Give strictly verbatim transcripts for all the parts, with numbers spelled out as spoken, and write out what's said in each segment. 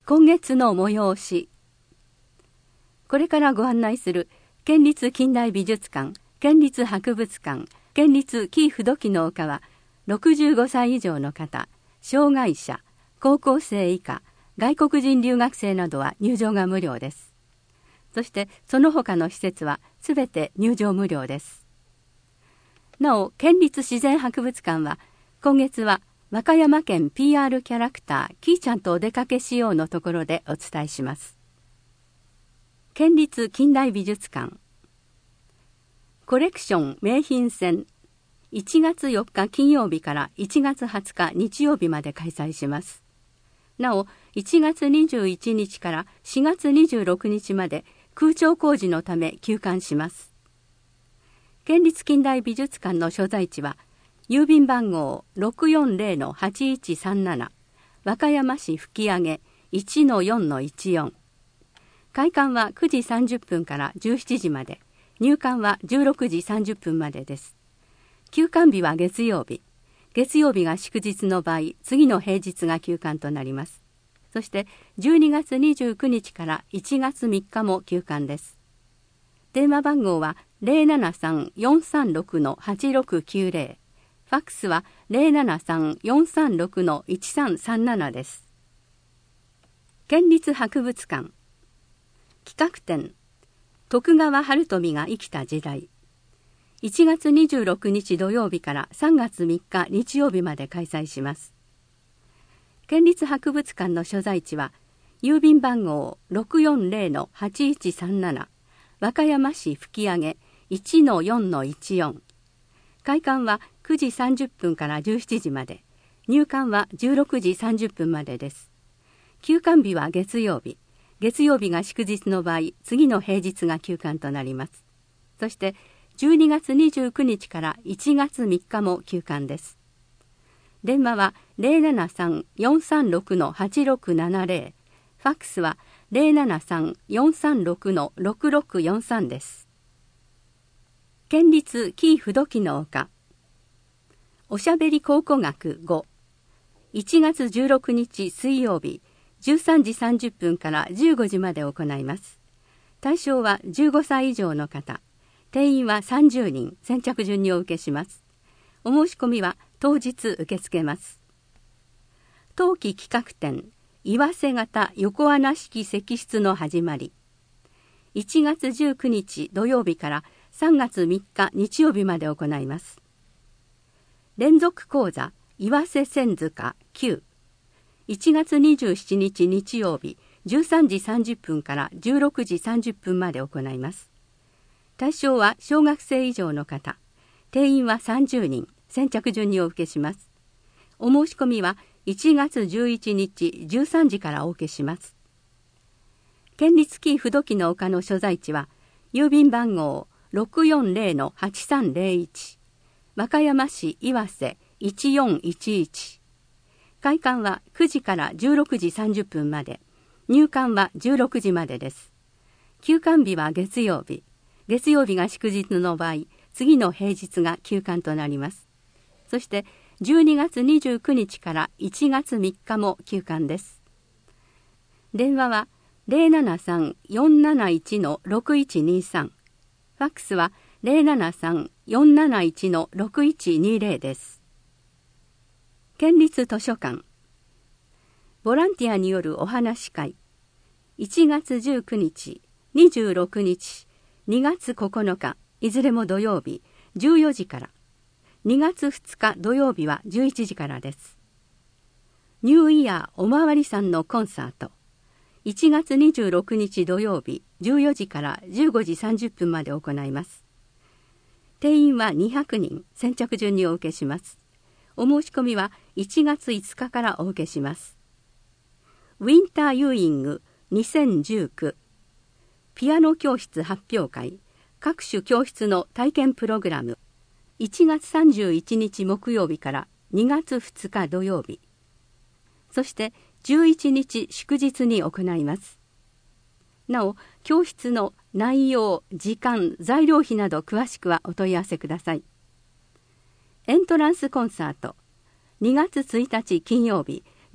今月の催し。これからご案内する県立近代美術館、県立博物館、県立紀伊不土記の丘は、ろくじゅうごさい以上の方、障害者、高校生以下、外国人留学生などは入場が無料です。そしてその他の施設はすべて入場無料です。なお、県立自然博物館は、今月は和歌山県 ピーアール キャラクターキーちゃんとお出かけしようのところでお伝えします。県立近代美術館コレクション名品展いちがつよっか金曜日からいちがつはつか日曜日まで開催します。なお、いちがつにじゅういちにちからしがつにじゅうろくにちまで空調工事のため休館します。県立近代美術館の所在地は郵便番号 ろくよんぜろのはちいちさんなな 和歌山市吹上 いちのよんのいちよん。開館はくじさんじゅっぷんからじゅうしちじまで、入館はじゅうろくじさんじゅっぷんまでです。休館日は月曜日。月曜日が祝日の場合、次の平日が休館となります。そしてじゅうにがつにじゅうくにちからいちがつみっかも休館です。電話番号は ゼロななさんよんさんろくのはちろくきゅうぜろ。ファックスは ゼロななさんよんさんろくのいちさんさんななです。県立博物館企画展徳川晴富が生きた時代いちがつにじゅうろくにち土曜日からさんがつみっか日曜日まで開催します。県立博物館の所在地は郵便番号 ろくよんぜろのはちいちさんなな 和歌山市吹上 いちのよんのいちよん。開館はくじさんじゅっぷんからじゅうしちじまで、入館はじゅうろくじさんじゅっぷんまでです。休館日は月曜日。月曜日が祝日の場合、次の平日が休館となります。そしてじゅうにがつにじゅうくにちからいちがつみっかも休館です。電話は ゼロななさんよんさんろくのはちろくななぜろ。ファックスは ゼロななさんよんさんろくのろくろくよんさんです。県立紀伊不土記の丘おしゃべり考古学ごいちがつじゅうろくにち水曜日じゅうさんじさんじゅっぷんからじゅうごじまで行います。対象はじゅうごさい以上の方、定員はさんじゅうにん、先着順にお受けします。お申し込みは当日受け付けます。冬季企画展岩瀬型横穴式石室の始まりいちがつじゅうくにち土曜日からさんがつみっか日曜日まで行います。連続講座岩瀬線塚きゅういちがつにじゅうしちにち日曜日じゅうさんじさんじゅっぷんからじゅうろくじさんじゅっぷんまで行います。対象は小学生以上の方、定員はさんじゅうにん、先着順にお受けします。お申し込みはいちがつじゅういちにちじゅうさんじからお受けします。県立紀伊不土記の丘の所在地は郵便番号ろくよんぜろのはちさんぜろいち和歌山市岩瀬いちよんいちいち。開館はくじからじゅうろくじさんじゅっぷんまで、入館はじゅうろくじまでです。休館日は月曜日。月曜日が祝日の場合、次の平日が休館となります。そしてじゅうにがつにじゅうくにちからいちがつみっかも休館です。電話はゼロななさんよんなないちのろくいちにさん。ファックスは ゼロななさんよんなないちのろくいちにぜろ です。県立図書館ボランティアによるお話し会いちがつじゅうくにち、にじゅうろくにち、にがつここのかいずれも土曜日じゅうよじから、にがつふつか土曜日はじゅういちじからです。ニューイヤーおまわりさんのコンサートいちがつにじゅうろくにち土曜日じゅうよじからじゅうごじさんじゅっぷんまで行います。定員はにひゃくにん、先着順にお受けします。お申し込みはいちがついつかからお受けします。ウィンターユーイングにせんじゅうきゅうピアノ教室発表会各種教室の体験プログラムいちがつさんじゅういちにち木曜日からにがつふつか土曜日、そしてじゅういちにち祝日に行います。なお、教室の内容、時間、材料費など詳しくはお問い合わせください。エントランスコンサートにがつついたち金曜日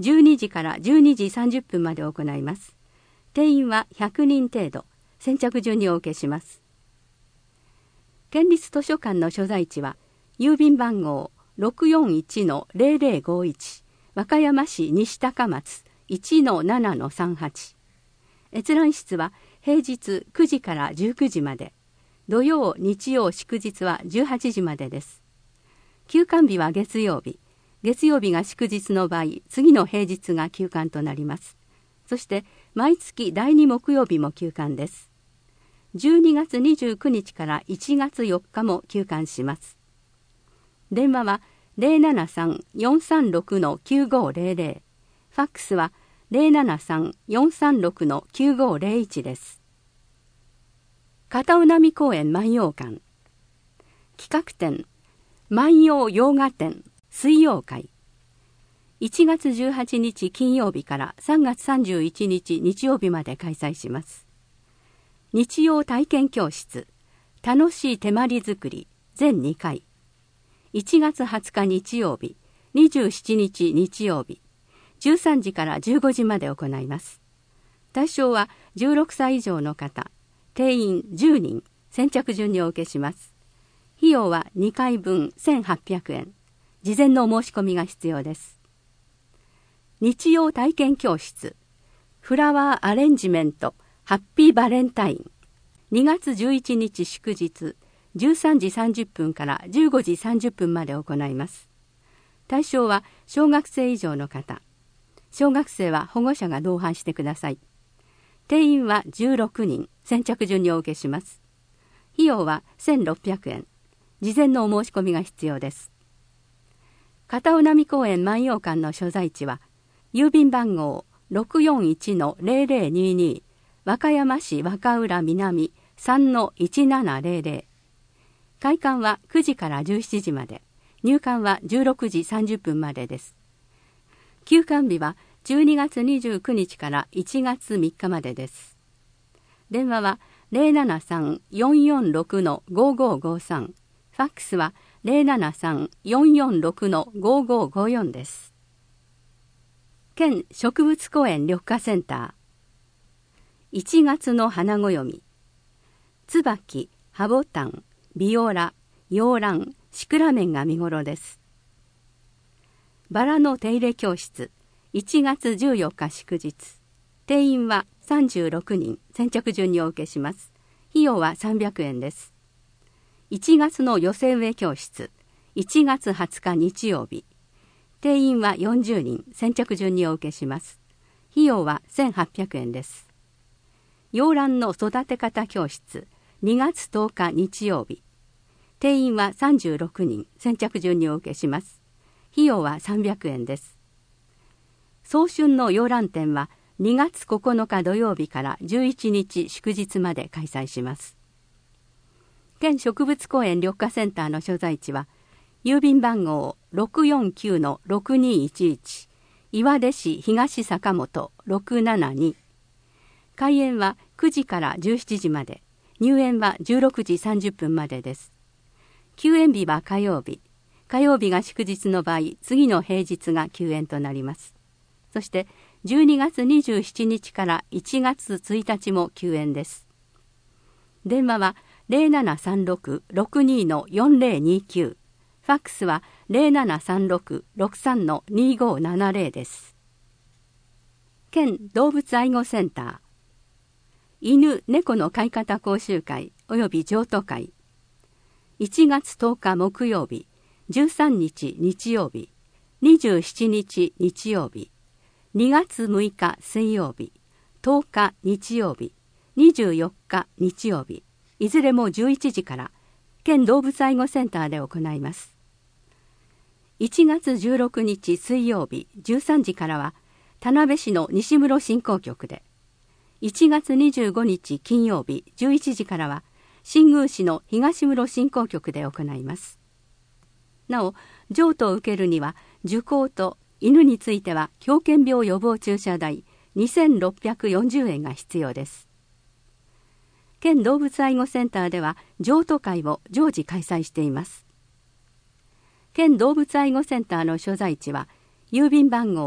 じゅうにじからじゅうにじさんじゅっぷんまで行います。定員はひゃくにん程度、先着順にお受けします。県立図書館の所在地は、郵便番号 ろくよんいちのゼロゼロごいち、和歌山市西高松 いちのななのさんはち。閲覧室は平日くじからじゅうくじまで、土曜、日曜、祝日はじゅうはちじまでです。休館日は月曜日、月曜日が祝日の場合、次の平日が休館となります。そして毎月だいに木曜日も休館です。じゅうにがつにじゅうくにちからいちがつよっかも休館します。電話は ゼロななさん よんさんろく きゅうごゼロゼロ、ファックスは ゼロななさん よんさんろく きゅうごゼロいち です。片尾波公園万葉館企画展万葉洋画展水曜会、いちがつじゅうはちにち金曜日からさんがつさんじゅういちにち日曜日まで開催します。日曜体験教室楽しい手まり作り全にかい、いちがつはつか日曜日、にじゅうしちにち日曜日、じゅうさんじからじゅうごじまで行います。対象はじゅうろくさい以上の方、定員じゅうにん、先着順にお受けします。費用はにかいぶんせんはっぴゃくえん、事前のお申し込みが必要です。日曜体験教室フラワーアレンジメントハッピーバレンタイン、にがつじゅういちにち祝日、じゅうさんじさんじゅっぷんからじゅうごじさんじゅっぷんまで行います。対象は小学生以上の方、小学生は保護者が同伴してください。定員はじゅうろくにん、先着順にお受けします。費用はせんろっぴゃくえん、事前のお申し込みが必要です。片尾波公園万葉館の所在地は、郵便番号 ろくよんいちのゼロゼロにに、和歌山市和歌浦南 さんのいちななゼロゼロ。開館はくじからじゅうしちじまで、入館はじゅうろくじさんじゅっぷんまでです。休館日はじゅうにがつにじゅうくにちからいちがつみっかまでです。電話は ゼロななさん よんよんろく ごごごさん、ファックスは ゼロななさん よんよんろく ごごごよん です。県植物公園緑化センター、いちがつの花暦、椿、ハボタン、ビオラ、洋蘭、シクラメンが見頃です。バラの手入れ教室いちがつじゅうよっか祝日、定員はさんじゅうろくにん、先着順にお受けします。費用はさんびゃくえんです。いちがつの寄せ植え教室いちがつはつか日曜日、定員はよんじゅうにん、先着順にお受けします。費用はせんはっぴゃくえんです。洋蘭の育て方教室にがつとおか日曜日、定員はさんじゅうろくにん、先着順にお受けします。費用はさんびゃくえんです。早春の洋蘭展はにがつここのか土曜日からじゅういちにち祝日まで開催します。県植物公園緑化センターの所在地は、郵便番号 ろくよんきゅうのろくにいちいち、岩出市東坂本ろくななに。開園はくじからじゅうしちじまで、入園はじゅうろくじさんじゅっぷんまでです。休園日は火曜日、火曜日が祝日の場合、次の平日が休園となります。そしてじゅうにがつにじゅうしちにちからいちがつついたちも休園です。電話は ゼロななさんろく ろくにのよんゼロにきゅう、ファックスは ゼロななさんろく ろくさんのにごななゼロ です。県動物愛護センター、犬猫の飼い方講習会及び譲渡会、いちがつとおか木曜日、じゅうさんにち日曜日、にじゅうしちにち日曜日、にがつむいか水曜日、とおか日曜日、にじゅうよっか日曜日、いずれもじゅういちじから県動物愛護センターで行います。いちがつじゅうろくにち水曜日じゅうさんじからは田辺市の西室振興局で、いちがつにじゅうごにち金曜日じゅういちじからは新宮市の東室振興局で行います。なお、譲渡を受けるには受講と犬については狂犬病予防注射代にせんろっぴゃくよんじゅうえんが必要です。県動物愛護センターでは譲渡会を常時開催しています。県動物愛護センターの所在地は郵便番号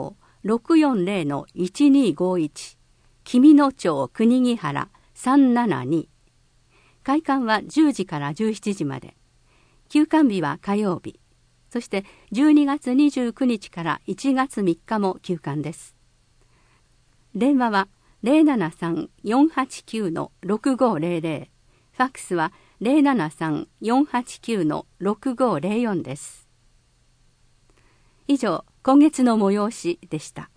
ろくよんゼロのいちにごいち、君野町国木原さんななに。開館はじゅうじからじゅうしちじまで。休館日は火曜日。そしてじゅうにがつにじゅうくにちからいちがつみっかも休館です。電話は ゼロななさん よんはちきゅう のろくごゼロゼロ、ファックスは ゼロななさん よんはちきゅう のろくごゼロよんです。以上、今月の催しでした。